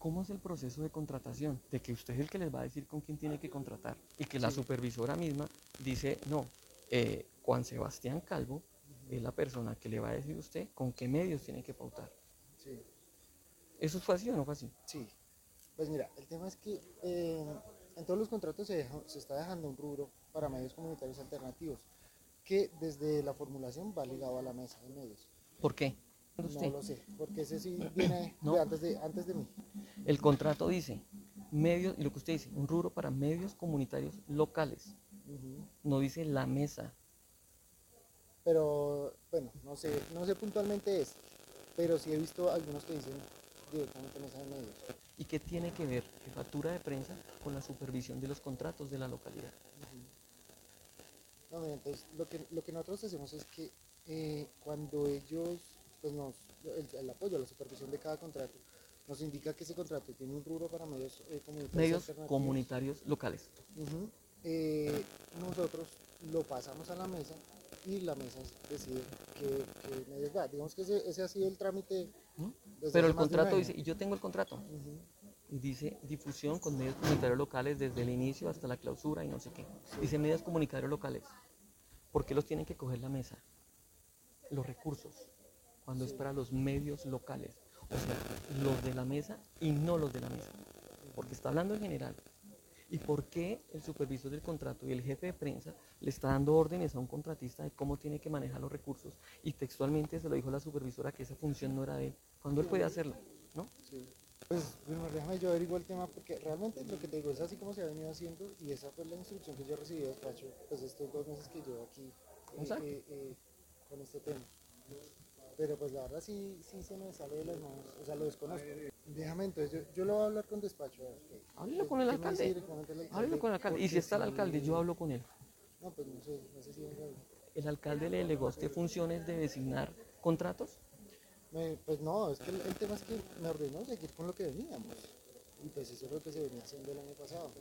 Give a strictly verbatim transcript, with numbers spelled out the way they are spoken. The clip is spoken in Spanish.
¿cómo es el proceso de contratación? De que usted es el que les va a decir con quién tiene que contratar y que la Sí. supervisora misma dice, no, eh, Juan Sebastián Calvo es la persona que le va a decir a usted con qué medios tiene que pautar. Sí, ¿Eso fue así o no fue así? sí. Pues mira, el tema es que eh, en todos los contratos se, deja- se está dejando un rubro para medios comunitarios alternativos, que desde la formulación va ligado a la mesa de medios. ¿Por qué? No Usted, lo sé, porque ese sí viene de ¿no? antes de, antes de mí. El contrato dice medios, y lo que usted dice, un rubro para medios comunitarios locales. Ujú. No dice la mesa. Pero bueno, no sé, no sé puntualmente este, pero sí he visto algunos que dicen directamente mesa de medios. ¿Y qué tiene que ver jefatura de prensa con la supervisión de los contratos de la localidad? Ujú. No, mira, entonces lo que, lo que nosotros hacemos es que eh, cuando ellos, pues nos, el, el apoyo, la supervisión de cada contrato, nos indica que ese contrato tiene un rubro para medios eh, comunitarios Medios alternativos. comunitarios locales. Ujú. Eh, nosotros lo pasamos a la mesa y la mesa decide qué, qué medios va. Digamos que ese, ese ha sido el trámite ¿No? desde Pero hace el más de un contrato año. dice, y yo tengo el contrato, Ujú. y dice difusión con medios comunitarios locales desde el inicio hasta la clausura y no sé qué. Sí, Dice medios comunitarios locales. ¿Por qué los tienen que coger la mesa? Los recursos, cuando es sí. para los medios locales. O sea, los de la mesa y no los de la mesa. Porque está hablando en general. ¿Y por qué el supervisor del contrato y el jefe de prensa le está dando órdenes a un contratista de cómo tiene que manejar los recursos? Y textualmente se lo dijo la supervisora que esa función no era de él, cuando él puede hacerlo, ¿no? Sí. Pues bueno, déjame yo averiguar el tema porque realmente lo que te digo es así como se ha venido haciendo y esa fue la instrucción que yo recibí de despacho pues estos dos meses que llevo aquí eh, Exacto. eh, eh, con este tema. Pero pues la verdad sí, sí se me sale de las manos, o sea, lo desconozco. Déjame entonces, yo, yo lo voy a hablar con despacho, a ver qué, Háblelo qué, con el qué me dice alcalde. directamente el Háblelo alcalde, con el alcalde. Y si porque está el alcalde, yo si, hablo con él. no, pues no sé, no sé si venga ahí. ¿El alcalde le delegó a usted funciones de designar contratos? Me- pues no, es que el, el tema es que me ordenó seguir con lo que veníamos. Y pues eso es lo que se venía haciendo el año pasado.